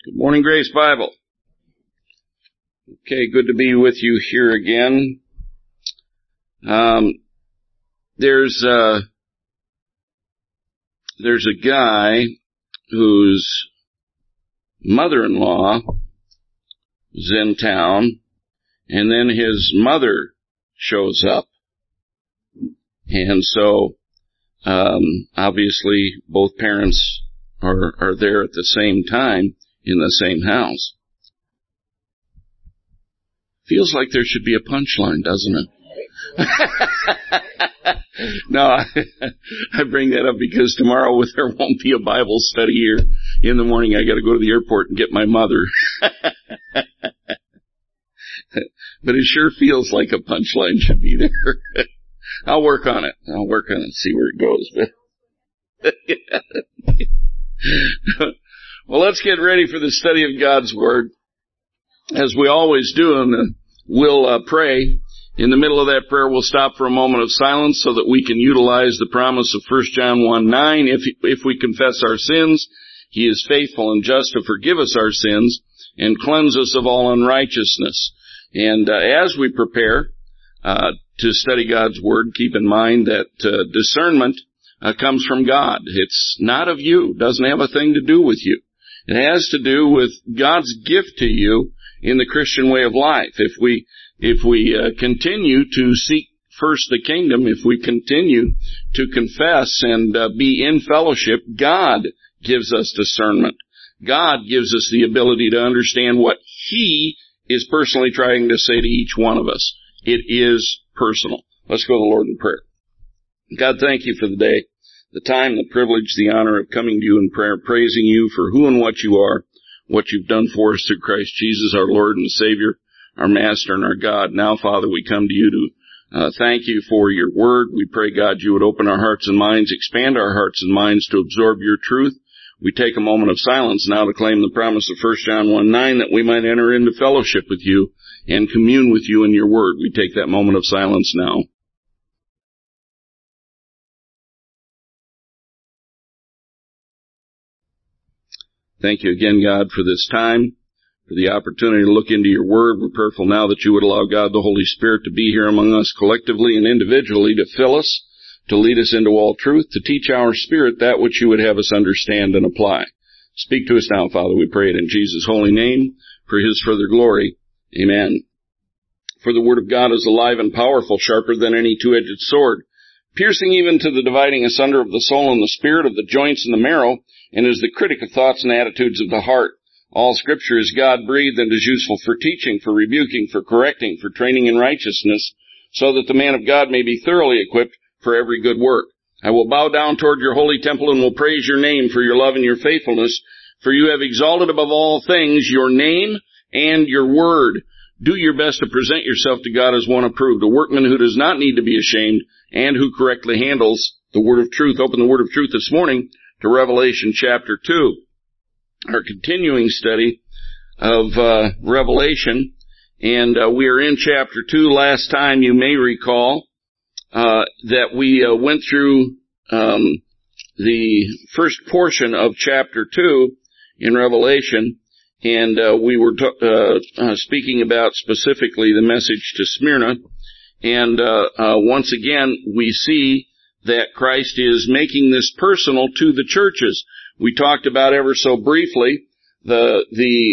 Good morning, Grace Bible. Okay, good to be with you here again. There's a guy whose mother-in-law is in town, and then his mother shows up. And so, obviously, both parents are there at the same time in the same house. Feels like there should be a punchline, doesn't it? No, I bring that up because tomorrow there won't be a Bible study here in the morning. I got to go to the airport and get my mother. But it sure feels like a punchline should be there. I'll work on it. See where it goes. Well, let's get ready for the study of God's Word, as we always do, and we'll pray. In the middle of that prayer, we'll stop for a moment of silence so that we can utilize the promise of 1 John 1:9. If we confess our sins, He is faithful and just to forgive us our sins and cleanse us of all unrighteousness. And as we prepare to study God's Word, keep in mind that discernment comes from God. It's not of you. It doesn't have a thing to do with you. It has to do with God's gift to you in the Christian way of life. If we continue to seek first the kingdom, if we continue to confess and be in fellowship, God gives us discernment. God gives us the ability to understand what He is personally trying to say to each one of us. It is personal. Let's go to the Lord in prayer. God, thank you for the day, the time, the privilege, the honor of coming to you in prayer, praising you for who and what you are, what you've done for us through Christ Jesus, our Lord and Savior, our Master and our God. Now, Father, we come to you to thank you for your word. We pray, God, you would open our hearts and minds, expand our hearts and minds to absorb your truth. We take a moment of silence now to claim the promise of 1 John 1:9 that we might enter into fellowship with you and commune with you in your word. We take that moment of silence now. Thank you again, God, for this time, for the opportunity to look into your word. We're prayerful now that you would allow God, the Holy Spirit, to be here among us collectively and individually, to fill us, to lead us into all truth, to teach our spirit that which you would have us understand and apply. Speak to us now, Father, we pray it in Jesus' holy name, for his further glory. Amen. For the word of God is alive and powerful, sharper than any two-edged sword, piercing even to the dividing asunder of the soul and the spirit, of the joints and the marrow, and is the critic of thoughts and attitudes of the heart. All Scripture is God-breathed and is useful for teaching, for rebuking, for correcting, for training in righteousness, so that the man of God may be thoroughly equipped for every good work. I will bow down toward your holy temple and will praise your name for your love and your faithfulness, for you have exalted above all things your name and your word. Do your best to present yourself to God as one approved, a workman who does not need to be ashamed and who correctly handles the word of truth. Open the word of truth this morning to Revelation chapter 2, our continuing study of Revelation, and we are in chapter 2. Last time, you may recall that we went through the first portion of chapter 2 in Revelation, and we were speaking about specifically the message to Smyrna, and once again we see that Christ is making this personal to the churches. We talked about ever so briefly about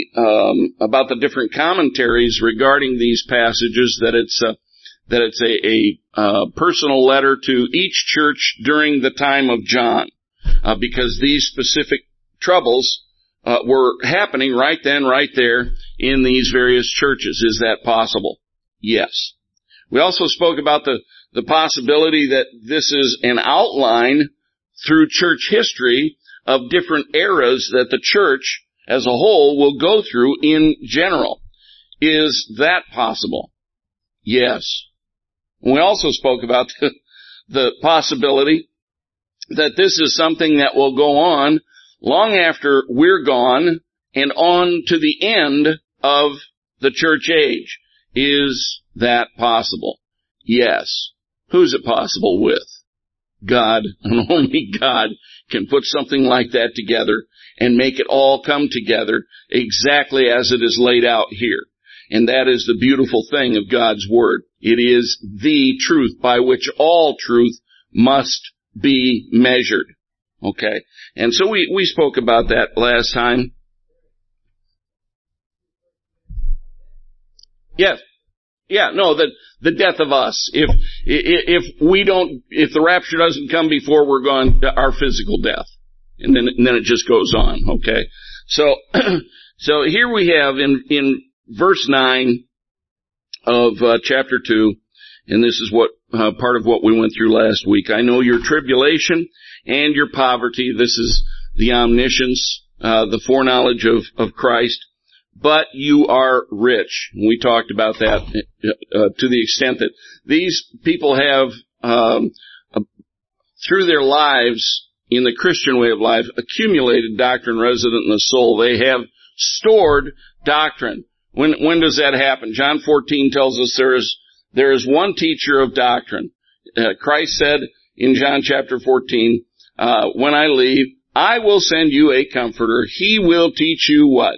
the different commentaries regarding these passages, that it's a personal letter to each church during the time of John, because these specific troubles were happening right then, right there in these various churches. Is that possible? Yes. We also spoke about the possibility that this is an outline through church history of different eras that the church as a whole will go through in general. Is that possible? Yes. We also spoke about the possibility that this is something that will go on long after we're gone and on to the end of the church age. Is that possible? Yes. Who's it possible with? God, and only God, can put something like that together and make it all come together exactly as it is laid out here. And that is the beautiful thing of God's Word. It is the truth by which all truth must be measured. Okay? And so we spoke about that last time. Yes. Yeah, no, the death of us. If the rapture doesn't come before we're gone, our physical death. And then it just goes on, okay? So, so here we have in verse 9 of chapter 2, and this is what part of what we went through last week. I know your tribulation and your poverty. This is the omniscience, the foreknowledge of Christ. But you are rich. We talked about that to the extent that these people have, through their lives, in the Christian way of life, accumulated doctrine resident in the soul. They have stored doctrine. When does that happen? John 14 tells us there is one teacher of doctrine. Christ said in John chapter 14, when I leave, I will send you a comforter. He will teach you what?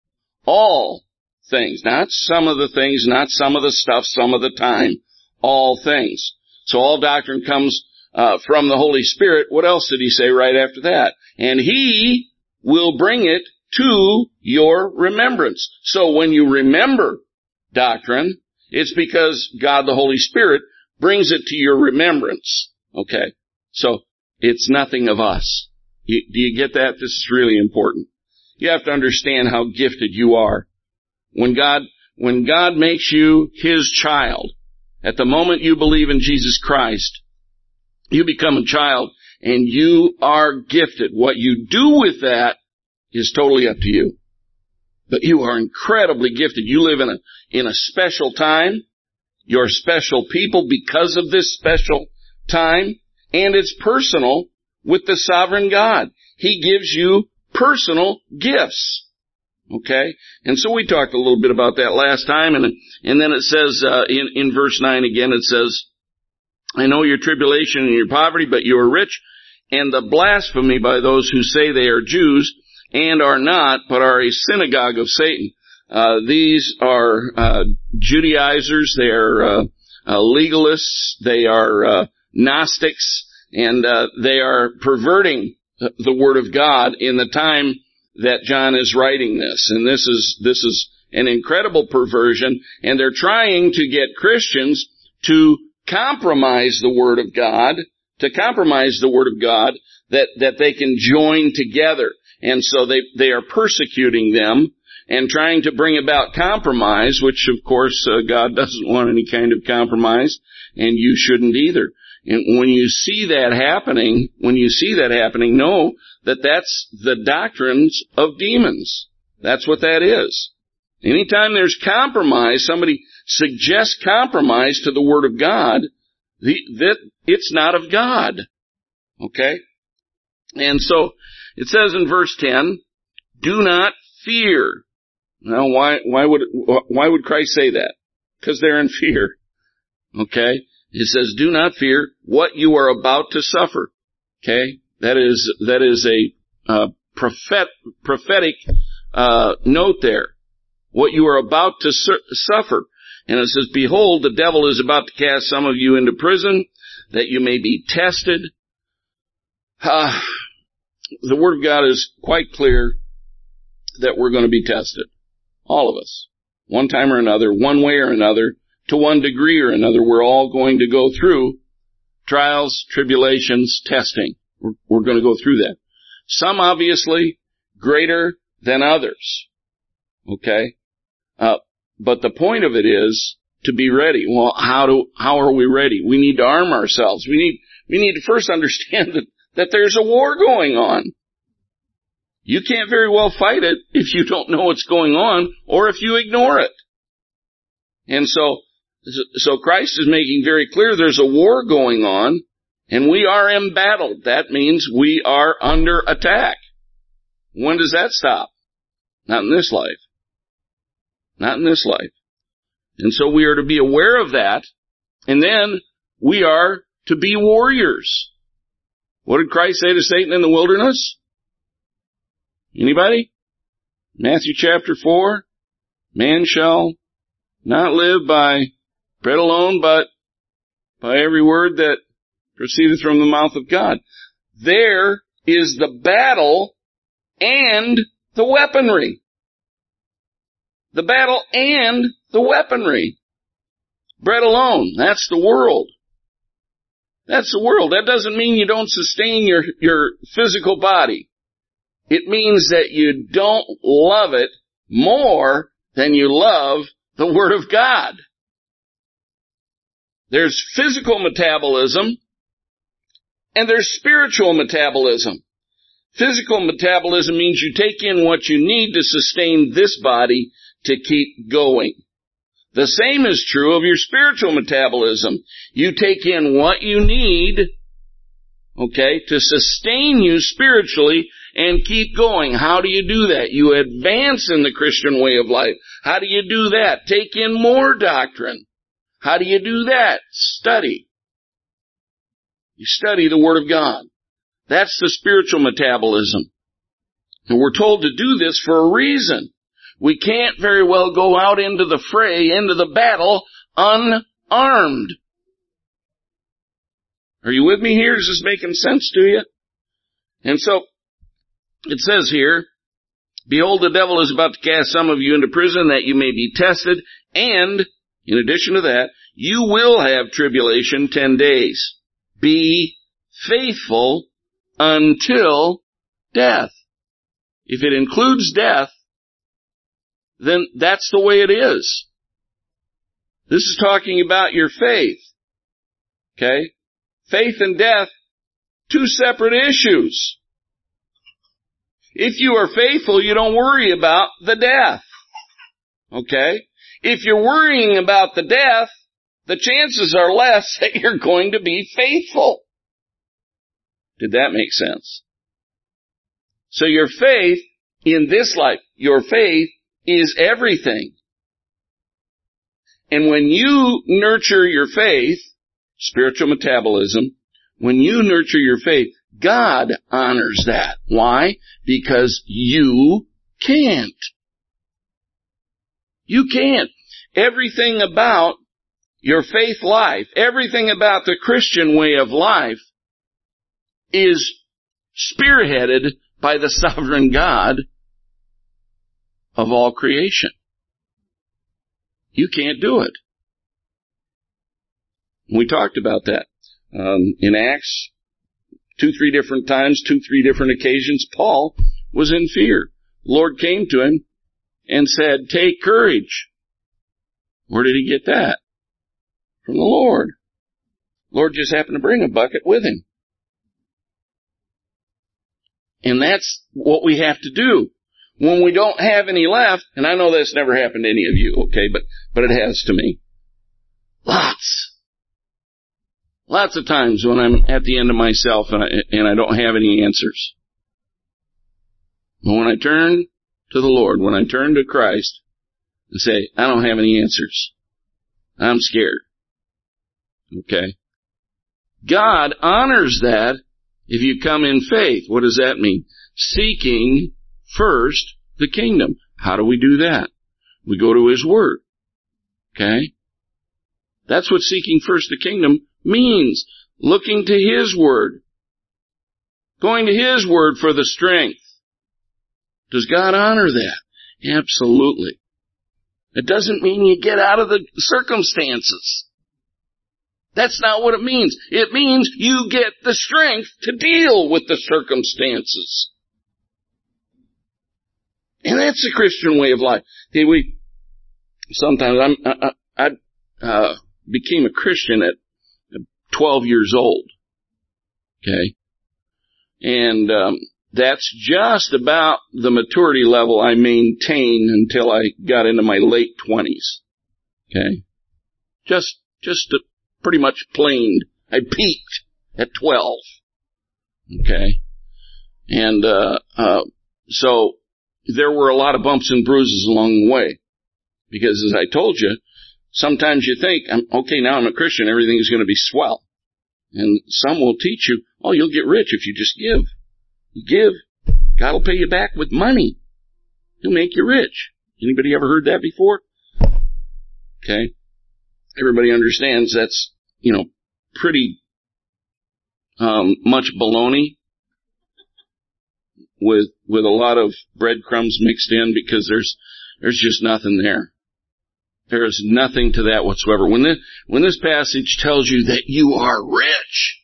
All things. Not some of the things, not some of the stuff, some of the time. All things. So all doctrine comes from the Holy Spirit. What else did he say right after that? And he will bring it to your remembrance. So when you remember doctrine, it's because God the Holy Spirit brings it to your remembrance. Okay? So it's nothing of us. Do you get that? This is really important. You have to understand how gifted you are. When God makes you His child, at the moment you believe in Jesus Christ, you become a child and you are gifted. What you do with that is totally up to you. But you are incredibly gifted. You live in a special time. You're special people because of this special time. And it's personal with the sovereign God. He gives you personal gifts. Okay? And so we talked a little bit about that last time. And then it says, in verse 9 again, it says, I know your tribulation and your poverty, but you are rich, and the blasphemy by those who say they are Jews and are not, but are a synagogue of Satan. These are Judaizers, they are legalists, they are Gnostics, and they are perverting the Word of God in the time that John is writing this. And this is an incredible perversion, and they're trying to get Christians to compromise the Word of God, that they can join together. And so they are persecuting them and trying to bring about compromise, which of course God doesn't want any kind of compromise, and you shouldn't either. And when you see that happening, know that that's the doctrines of demons. That's what that is. Anytime there's compromise, somebody suggests compromise to the Word of God, that it's not of God. Okay? And so, it says in verse 10, do not fear. Now, why would Christ say that? Because they're in fear. Okay? It says, do not fear what you are about to suffer. Okay? That is a prophetic note there. What you are about to suffer. And it says, behold, the devil is about to cast some of you into prison, that you may be tested. The Word of God is quite clear that we're going to be tested. All of us. One time or another, one way or another, to one degree or another, we're all going to go through trials, tribulations, testing. We're going to go through that. Some obviously greater than others. Okay? But the point of it is to be ready. Well, how are we ready? We need to arm ourselves. We need to first understand that there's a war going on. You can't very well fight it if you don't know what's going on or if you ignore it. And so Christ is making very clear there's a war going on and we are embattled. That means we are under attack. When does that stop? Not in this life. Not in this life. And so we are to be aware of that, and then we are to be warriors. What did Christ say to Satan in the wilderness? Anybody? Matthew chapter 4. Man shall not live by bread alone, but by every word that proceedeth from the mouth of God. There is the battle and the weaponry. The battle and the weaponry. Bread alone, that's the world. That's the world. That doesn't mean you don't sustain your physical body. It means that you don't love it more than you love the Word of God. There's physical metabolism and there's spiritual metabolism. Physical metabolism means you take in what you need to sustain this body to keep going. The same is true of your spiritual metabolism. You take in what you need, okay, to sustain you spiritually and keep going. How do you do that? You advance in the Christian way of life. How do you do that? Take in more doctrine. How do you do that? Study. You study the Word of God. That's the spiritual metabolism. And we're told to do this for a reason. We can't very well go out into the fray, into the battle, unarmed. Are you with me here? Is this making sense to you? And so, it says here, behold, the devil is about to cast some of you into prison that you may be tested, and, in addition to that, you will have tribulation 10 days. Be faithful until death. If it includes death, then that's the way it is. This is talking about your faith. Okay? Faith and death, two separate issues. If you are faithful, you don't worry about the death. Okay? If you're worrying about the death, the chances are less that you're going to be faithful. Did that make sense? So your faith in this life, your faith is everything. And when you nurture your faith, spiritual metabolism, when you nurture your faith, God honors that. Why? Because you can't. You can't. Everything about your faith life, everything about the Christian way of life is spearheaded by the sovereign God of all creation. You can't do it. We talked about that in Acts 2-3 different times, 2-3 different occasions. Paul was in fear. The Lord came to him and said, take courage. Where did he get that? From the Lord. The Lord just happened to bring a bucket with him. And that's what we have to do. When we don't have any left, and I know that's never happened to any of you, okay, but it has to me. Lots of times when I'm at the end of myself and I don't have any answers. But when I turn to the Lord, when I turn to Christ and say, I don't have any answers, I'm scared. Okay? God honors that if you come in faith. What does that mean? Seeking first the kingdom. How do we do that? We go to His Word. Okay? That's what seeking first the kingdom means. Looking to His Word. Going to His Word for the strength. Does God honor that? Absolutely. It doesn't mean you get out of the circumstances. That's not what it means. It means you get the strength to deal with the circumstances. And that's the Christian way of life. See, sometimes I became a Christian at 12 years old. Okay? And that's just about the maturity level I maintained until I got into my late 20s. Okay? Just pretty much planed. I peaked at 12. Okay? And so there were a lot of bumps and bruises along the way. Because as I told you, sometimes you think, okay, now I'm a Christian, everything is going to be swell. And some will teach you, oh, you'll get rich if you just give. You give, God will pay you back with money. He'll make you rich. Anybody ever heard that before? Okay. Everybody understands that's, pretty much baloney with a lot of breadcrumbs mixed in, because there's just nothing there. There is nothing to that whatsoever. When this passage tells you that you are rich,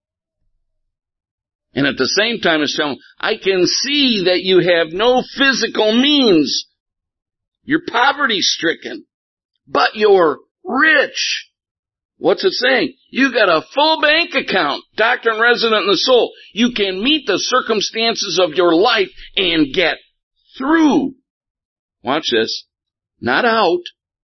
and at the same time it's telling, I can see that you have no physical means. You're poverty-stricken, but you're rich. What's it saying? You got a full bank account, doctrine resident in the soul. You can meet the circumstances of your life and get through. Watch this. Not out.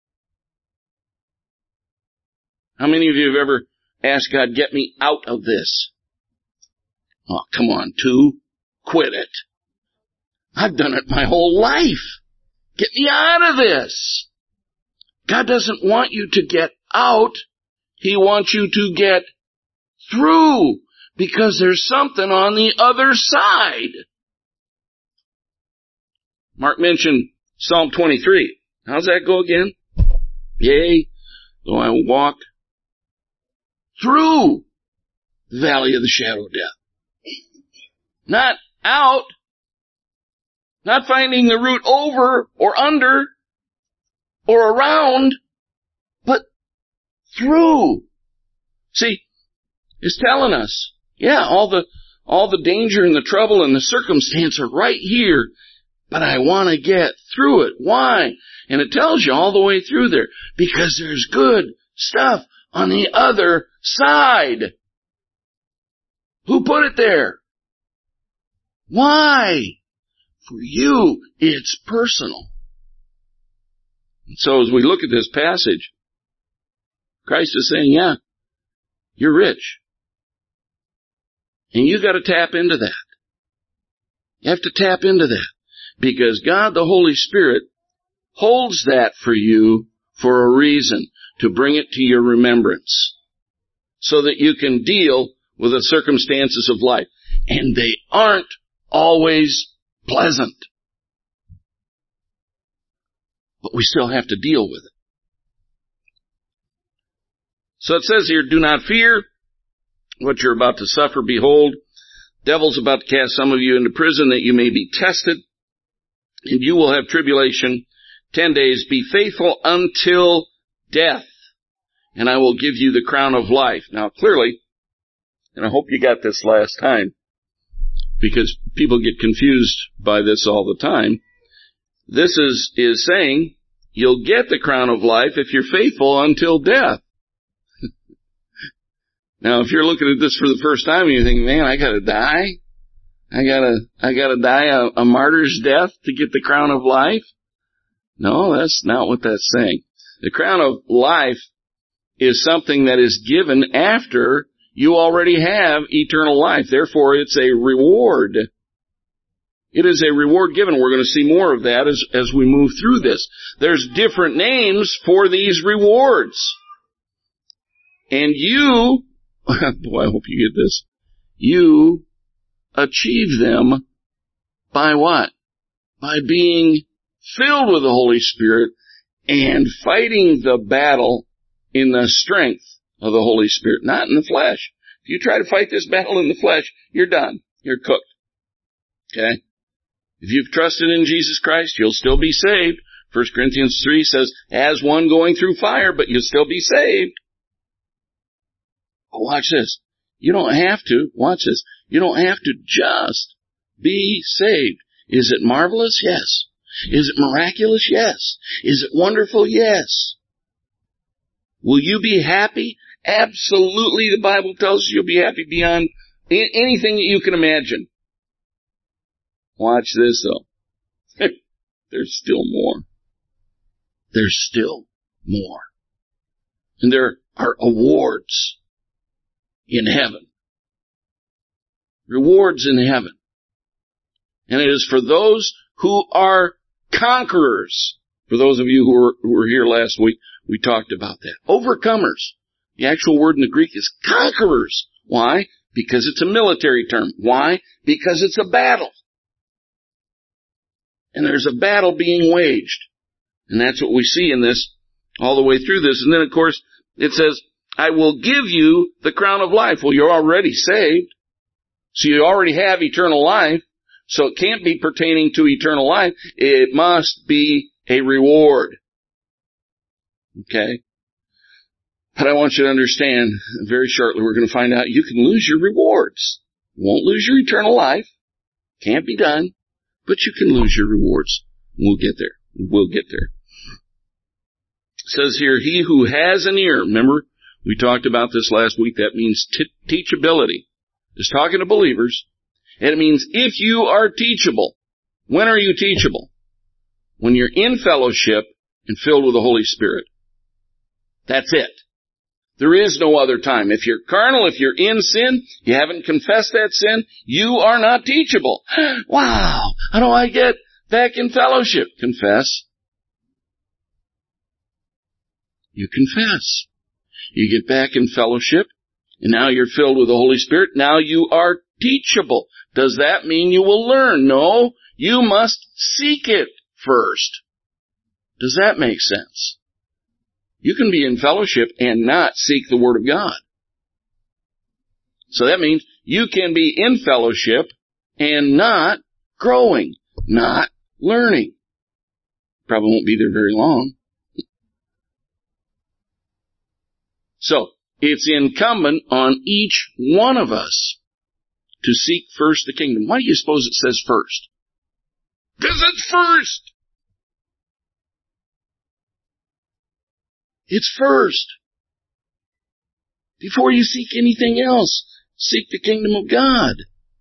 How many of you have ever asked God, get me out of this? Oh, come on, quit it. I've done it my whole life. Get me out of this. God doesn't want you to get out. He wants you to get through, because there's something on the other side. Mark mentioned Psalm 23. How's that go again? Yea, though I walk through the valley of the shadow of death. Not out. Not finding the route over or under or around, but through. See, it's telling us, yeah, all the danger and the trouble and the circumstance are right here, but I want to get through it. Why? And it tells you all the way through there, because there's good stuff on the other side. Who put it there? Why? For you, it's personal. And so as we look at this passage, Christ is saying, yeah, you're rich. And you got to tap into that. You have to tap into that, because God, the Holy Spirit, holds that for you for a reason, to bring it to your remembrance, so that you can deal with the circumstances of life. And they aren't always pleasant. But we still have to deal with it. So it says here, do not fear what you're about to suffer. Behold, devil's about to cast some of you into prison, that you may be tested, and you will have tribulation 10 days. Be faithful until death, and I will give you the crown of life. Now clearly, and I hope you got this last time, because people get confused by this all the time. This is saying you'll get the crown of life if you're faithful until death. Now, if you're looking at this for the first time and you think, man, I gotta die? I gotta die a martyr's death to get the crown of life? No, that's not what that's saying. The crown of life is something that is given after you already have eternal life. Therefore, it's a reward. It is a reward given. We're going to see more of that as we move through this. There's different names for these rewards. And you, boy, I hope you get this, you achieve them by what? By being filled with the Holy Spirit and fighting the battle in the strength of the Holy Spirit, not in the flesh. If you try to fight this battle in the flesh, you're done. You're cooked. Okay? If you've trusted in Jesus Christ, you'll still be saved. 1 Corinthians 3 says, as one going through fire, but you'll still be saved. But watch this. You don't have to, watch this, you don't have to just be saved. Is it marvelous? Yes. Is it miraculous? Yes. Is it wonderful? Yes. Will you be happy? Absolutely. The Bible tells you you'll be happy beyond anything that you can imagine. Watch this though. There's still more. There's still more. And there are awards in heaven. Rewards in heaven. And it is for those who are conquerors. For those of you who were here last week, we talked about that. Overcomers. The actual word in the Greek is conquerors. Why? Because it's a military term. Why? Because it's a battle. And there's a battle being waged. And that's what we see in this all the way through this. And then, of course, it says, I will give you the crown of life. Well, you're already saved. So you already have eternal life. So it can't be pertaining to eternal life. It must be a reward. Okay? But I want you to understand, very shortly we're going to find out you can lose your rewards. You won't lose your eternal life. Can't be done. But you can lose your rewards. We'll get there. We'll get there. It says here, he who has an ear. Remember, we talked about this last week. That means teachability. It's talking to believers. And it means if you are teachable. When are you teachable? When you're in fellowship and filled with the Holy Spirit. That's it. There is no other time. If you're carnal, if you're in sin, you haven't confessed that sin, you are not teachable. Wow! How do I get back in fellowship? Confess. You confess. You get back in fellowship, and now you're filled with the Holy Spirit. Now you are teachable. Does that mean you will learn? No, you must seek it first. Does that make sense? You can be in fellowship and not seek the Word of God. So that means you can be in fellowship and not growing, not learning. Probably won't be there very long. So, it's incumbent on each one of us to seek first the kingdom. Why do you suppose it says first? Because it's first. It's first. Before you seek anything else, seek the kingdom of God.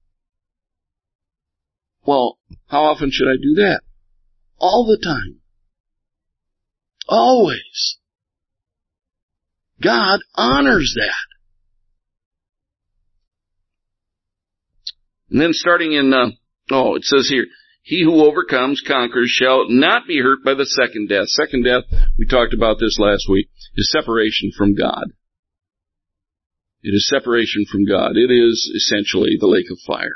Well, how often should I do that? All the time. Always. God honors that. And then starting in, it says here, he who overcomes, conquers, shall not be hurt by the second death. Second death, we talked about this last week, is separation from God. It is separation from God. It is essentially the lake of fire.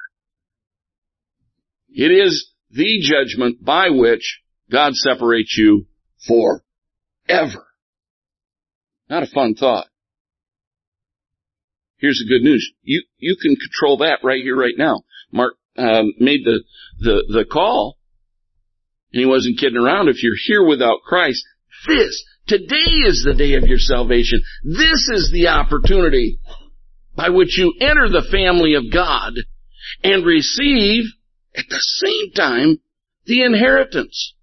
It is the judgment by which God separates you forever. Not a fun thought. Here's the good news. You can control that right here, right now. Mark made the call, and he wasn't kidding around. If you're here without Christ, today is the day of your salvation. This is the opportunity by which you enter the family of God and receive, at the same time, the inheritance.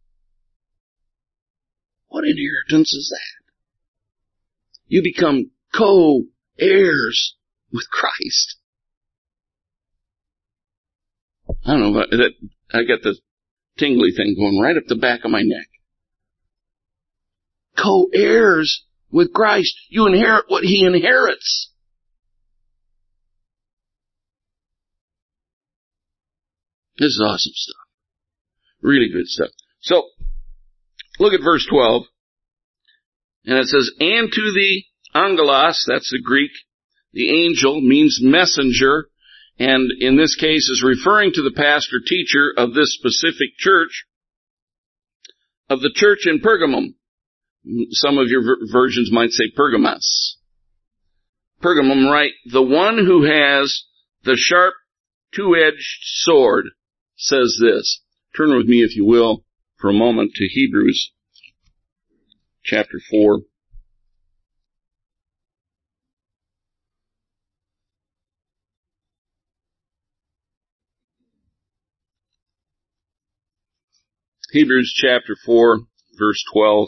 What inheritance is that? You become co-heirs with Christ. I don't know about that. I got the tingly thing going right up the back of my neck. Co-heirs with Christ. You inherit what He inherits. This is awesome stuff. Really good stuff. So, look at verse 12. And it says, and to the angelos, that's the Greek, the angel means messenger, and in this case is referring to the pastor teacher of this specific church, of the church in Pergamum. Some of your versions might say Pergamos. Pergamum, right? The one who has the sharp two-edged sword says this. Turn with me, if you will, for a moment to Hebrews chapter 4. Hebrews chapter 4, verse 12.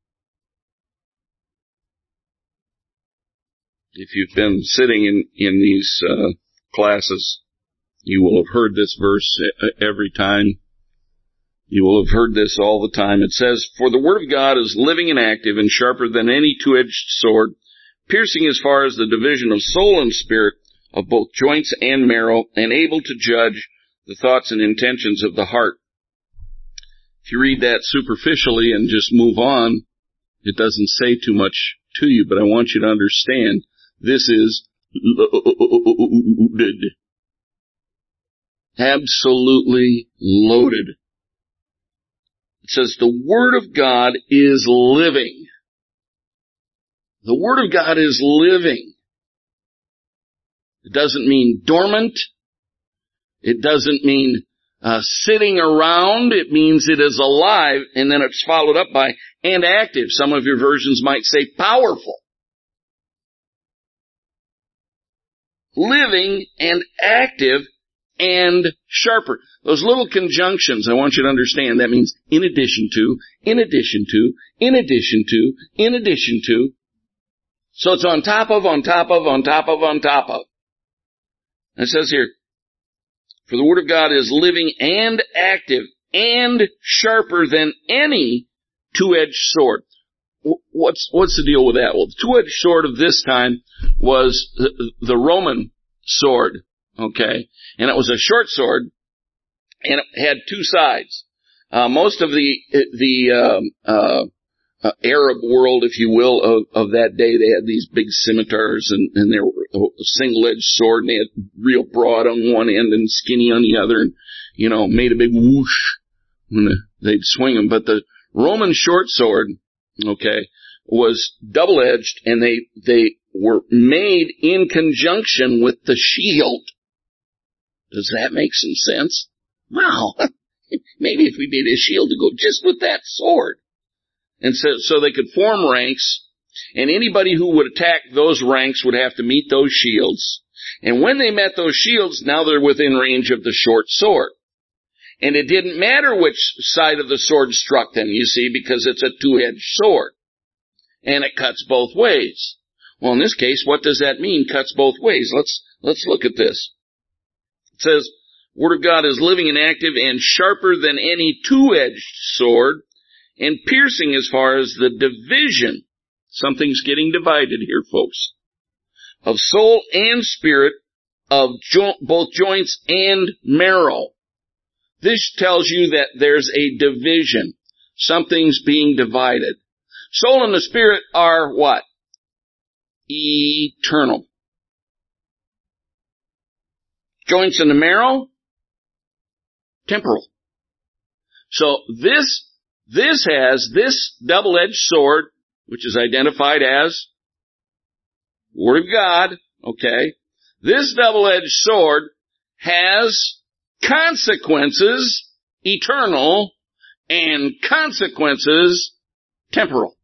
If you've been sitting in these classes, you will have heard this verse every time. You will have heard this all the time. It says, for the word of God is living and active and sharper than any two-edged sword, piercing as far as the division of soul and spirit, of both joints and marrow, and able to judge the thoughts and intentions of the heart. If you read that superficially and just move on, it doesn't say too much to you, but I want you to understand this is loaded. Absolutely loaded. It says the Word of God is living. The Word of God is living. It doesn't mean dormant. It doesn't mean sitting around. It means it is alive, and then it's followed up by and active. Some of your versions might say powerful. Living and active and sharper. Those little conjunctions, I want you to understand, that means in addition to, in addition to, in addition to, in addition to. So it's on top of, on top of, on top of, on top of. And it says here, for the Word of God is living and active and sharper than any two-edged sword. What's the deal with that? Well, the two-edged sword of this time was the Roman sword, okay? And it was a short sword, and it had two sides. Most of the Arab world, if you will, of that day, they had these big scimitars, and they were a single-edged sword, and they had real broad on one end and skinny on the other, and, you know, made a big whoosh when they'd swing them. But the Roman short sword, okay, was double-edged, and they were made in conjunction with the shield. Does that make some sense? Wow. Maybe if we made a shield to go just with that sword. And so they could form ranks, and anybody who would attack those ranks would have to meet those shields. And when they met those shields, now they're within range of the short sword. And it didn't matter which side of the sword struck them, you see, because it's a two-edged sword. And it cuts both ways. Well, in this case, what does that mean, cuts both ways? Let's look at this. It says, Word of God is living and active and sharper than any two-edged sword, and piercing as far as the division. Something's getting divided here, folks. Of soul and spirit, of both joints and marrow. This tells you that there's a division. Something's being divided. Soul and the spirit are what? Eternal. Joints and the marrow? Temporal. So this has this double-edged sword, which is identified as Word of God, okay? This double-edged sword has consequences eternal and consequences temporal.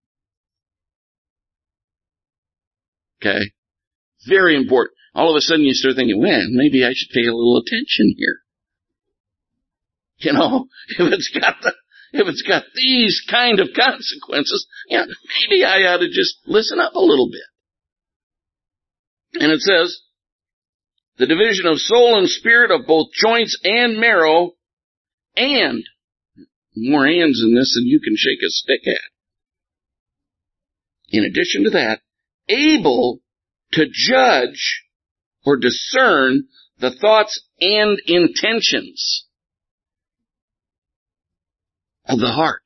Okay? Very important. All of a sudden you start thinking, well, maybe I should pay a little attention here. You know, if it's got these kind of consequences, yeah, maybe I ought to just listen up a little bit. And it says, the division of soul and spirit, of both joints and marrow, and more ands in this than you can shake a stick at. In addition to that, able to judge or discern the thoughts and intentions of the heart.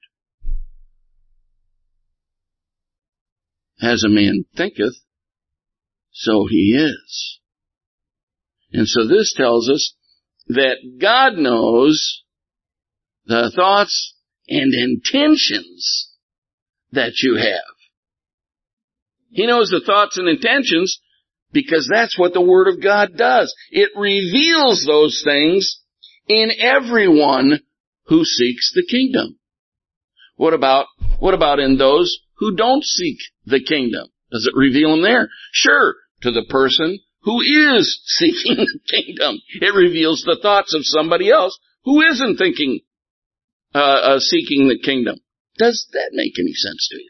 As a man thinketh, so he is. And so this tells us that God knows the thoughts and intentions that you have. He knows the thoughts and intentions because that's what the Word of God does. It reveals those things in everyone who seeks the kingdom. What about in those who don't seek the kingdom? Does it reveal them there? Sure, to the person who is seeking the kingdom. It reveals the thoughts of somebody else who isn't seeking the kingdom. Does that make any sense to you?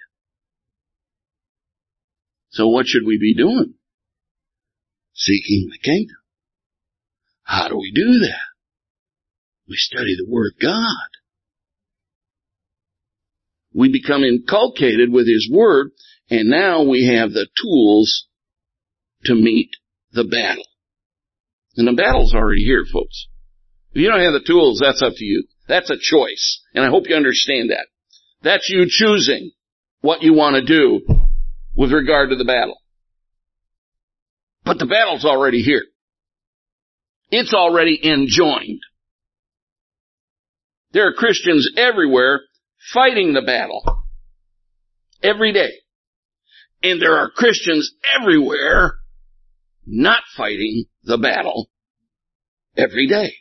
So what should we be doing? Seeking the kingdom. How do we do that? We study the Word of God. We become inculcated with His Word, and now we have the tools to meet the battle. And the battle's already here, folks. If you don't have the tools, that's up to you. That's a choice. And I hope you understand that. That's you choosing what you want to do with regard to the battle. But the battle's already here. It's already enjoined. There are Christians everywhere fighting the battle every day. And there are Christians everywhere not fighting the battle every day.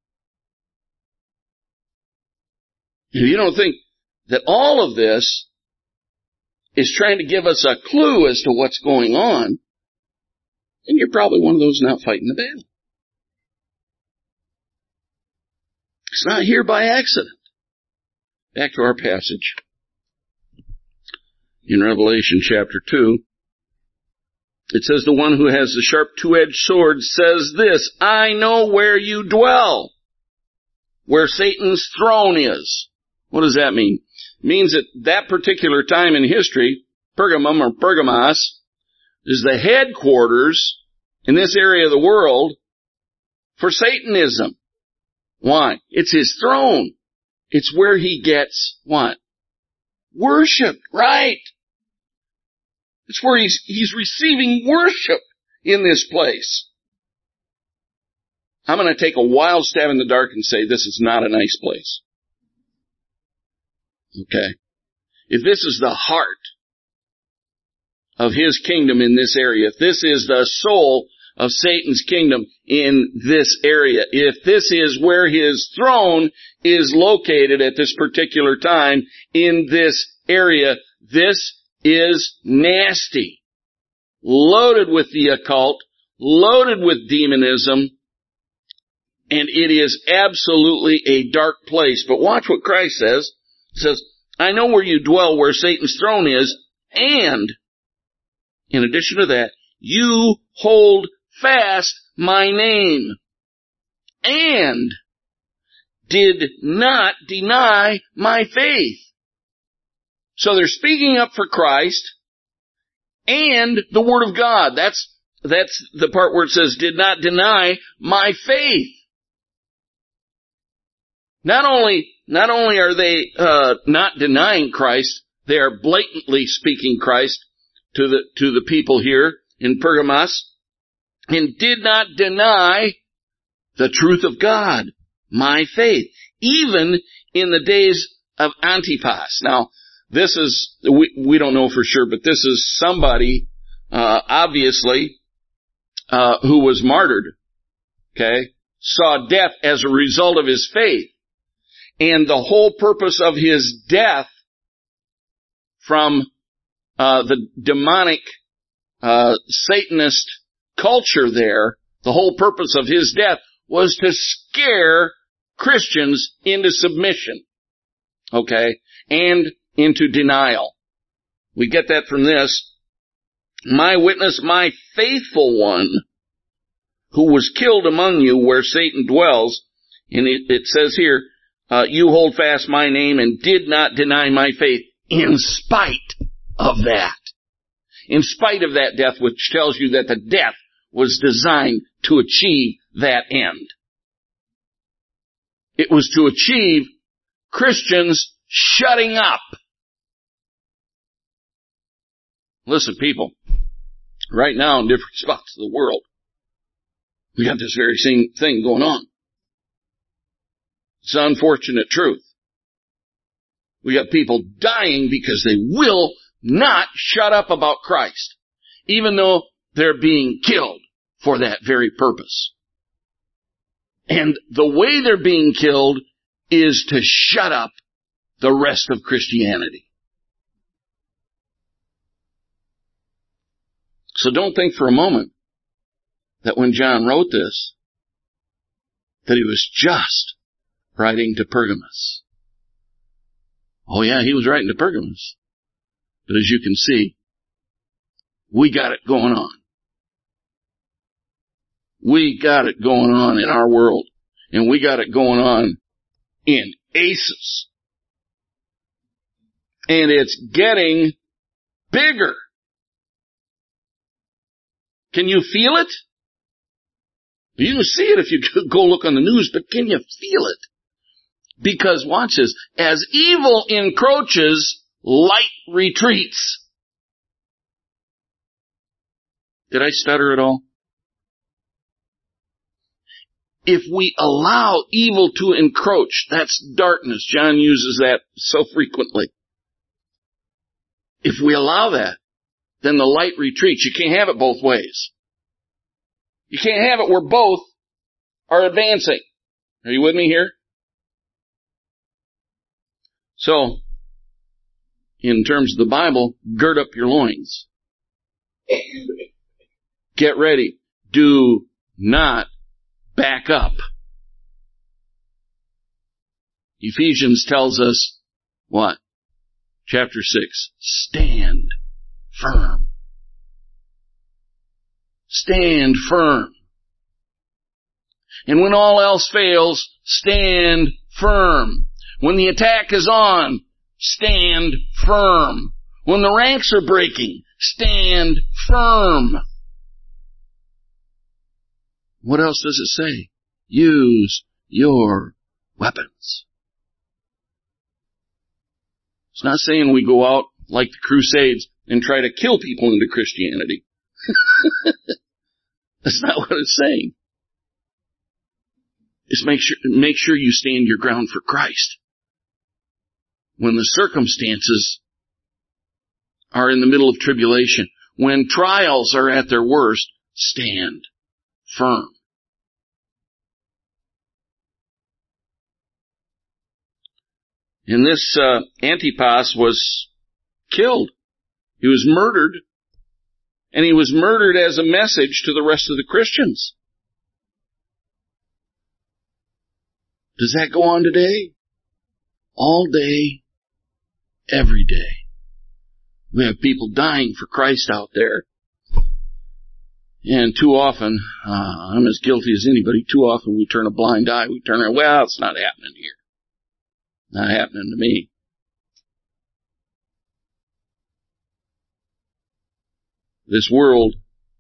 If you don't think that all of this is trying to give us a clue as to what's going on, then you're probably one of those not fighting the battle. It's not here by accident. Back to our passage. In Revelation chapter 2, it says, the one who has the sharp two-edged sword says this, I know where you dwell, where Satan's throne is. What does that mean? It means that that particular time in history, Pergamum or Pergamos, is the headquarters in this area of the world for Satanism. Why? It's his throne. It's where he gets what? Worship, right? It's where he's receiving worship in this place. I'm going to take a wild stab in the dark and say this is not a nice place. Okay? If this is the heart of his kingdom in this area, if this is the soul of Satan's kingdom in this area, if this is where his throne is located at this particular time in this area, this is nasty. Loaded with the occult, loaded with demonism, and it is absolutely a dark place. But watch what Christ says. He says, I know where you dwell, where Satan's throne is, and in addition to that, you hold fast my name, and did not deny my faith. So they're speaking up for Christ and the Word of God. That's the part where it says, did not deny my faith. Not only are they not denying Christ, they are blatantly speaking Christ to the people here in Pergamos, and did not deny the truth of God, my faith, even in the days of Antipas. Now, this is, we don't know for sure, but this is somebody, obviously, who was martyred, okay, saw death as a result of his faith. And the whole purpose of his death from the demonic Satanist culture there, the whole purpose of his death was to scare Christians into submission, okay, and into denial. We get that from this. My witness, my faithful one, who was killed among you where Satan dwells, and it says here, you hold fast my name and did not deny my faith in spite of that. In spite of that death, which tells you that the death was designed to achieve that end. It was to achieve Christians shutting up. Listen, people, right now in different spots of the world, we got this very same thing going on. It's an unfortunate truth. We got people dying because they will not shut up about Christ, even though they're being killed for that very purpose. And the way they're being killed is to shut up the rest of Christianity. So don't think for a moment that when John wrote this, that he was just writing to Pergamos. Oh yeah, he was writing to Pergamos. But as you can see, we got it going on. We got it going on in our world. And we got it going on in ACES. And it's getting bigger. Can you feel it? You can see it if you go look on the news, but can you feel it? Because, watch this, as evil encroaches, light retreats. Did I stutter at all? if we allow evil to encroach, that's darkness. John uses that so frequently. If we allow that, then the light retreats. You can't have it both ways. You can't have it where both are advancing. Are you with me here? So, in terms of the Bible, gird up your loins. Get ready. Do not back up. Ephesians tells us what? Chapter 6. Stand firm. Stand firm. And when all else fails, stand firm. When the attack is on, stand firm. When the ranks are breaking, stand firm. What else does it say? Use your weapons. It's not saying we go out like the Crusades and try to kill people into Christianity. That's not what it's saying. It's make sure you stand your ground for Christ. When the circumstances are in the middle of tribulation, when trials are at their worst, stand firm. And this Antipas was killed. He was murdered. And he was murdered as a message to the rest of the Christians. Does that go on today? All day, every day. We have people dying for Christ out there. And too often, I'm as guilty as anybody, too often we turn a blind eye. We turn around, well, it's not happening here. Not happening to me. This world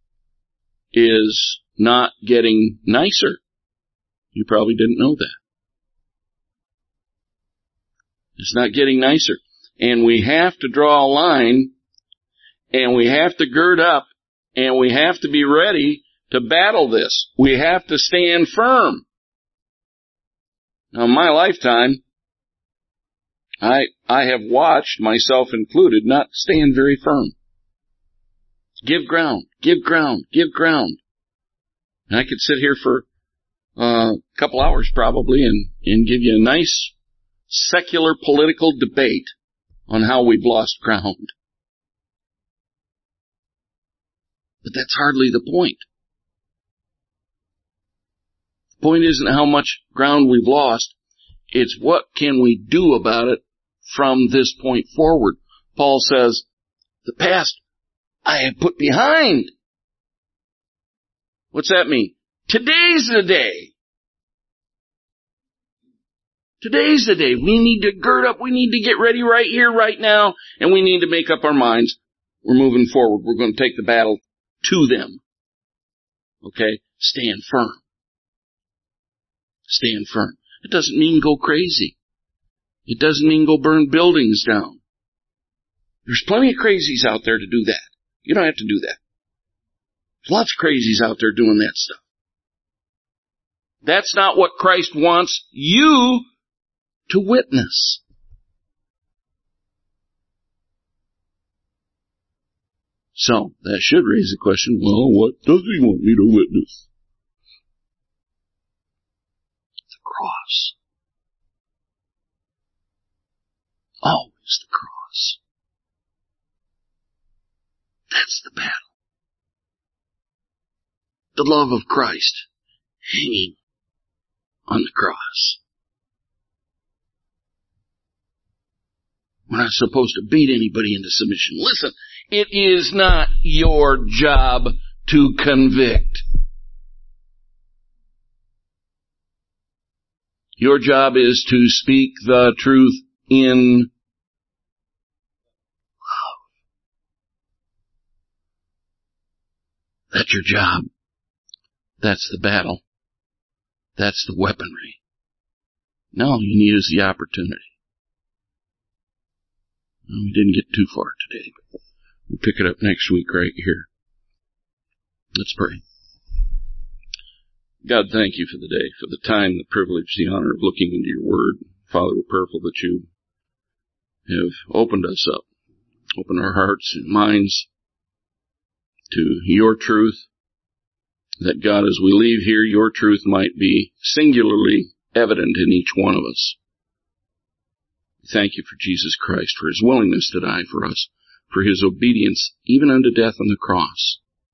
is not getting nicer. You probably didn't know that. It's not getting nicer. And we have to draw a line, and we have to gird up, and we have to be ready to battle this. We have to stand firm. Now, in my lifetime, I have watched, myself included, not stand very firm. Give ground, give ground, give ground. And I could sit here for a couple hours probably and give you a nice secular political debate on how we've lost ground. But that's hardly the point. The point isn't how much ground we've lost. It's what can we do about it from this point forward. Paul says, the past I have put behind. What's that mean? Today's the day. Today's the day. We need to gird up. We need to get ready right here, right now. And we need to make up our minds. We're moving forward. We're going to take the battle to them. Okay? Stand firm. Stand firm. It doesn't mean go crazy. It doesn't mean go burn buildings down. There's plenty of crazies out there to do that. You don't have to do that. There's lots of crazies out there doing that stuff. That's not what Christ wants you to witness. So, that should raise the question, well, what does he want me to witness? The cross. Always the cross. That's the battle. The love of Christ hanging on the cross. We're not supposed to beat anybody into submission. Listen, it is not your job to convict. Your job is to speak the truth in love. That's your job. That's the battle. That's the weaponry. Now all you need is the opportunity. Well, we didn't get too far today, but we'll pick it up next week right here. Let's pray. God, thank you for the day, for the time, the privilege, the honor of looking into your word. Father, we're prayerful that you have opened us up, opened our hearts and minds to your truth, that God, as we leave here, your truth might be singularly evident in each one of us. Thank you for Jesus Christ, for his willingness to die for us, for his obedience even unto death on the cross.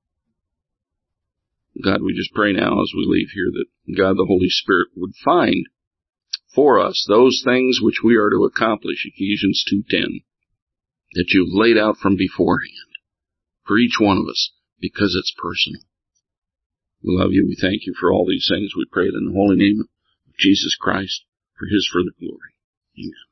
God, we just pray now as we leave here that God, the Holy Spirit, would find for us those things which we are to accomplish, Ephesians 2:10, that you've laid out from beforehand for each one of us, because it's personal. We love you. We thank you for all these things. We pray it in the holy name of Jesus Christ for his further glory. Amen.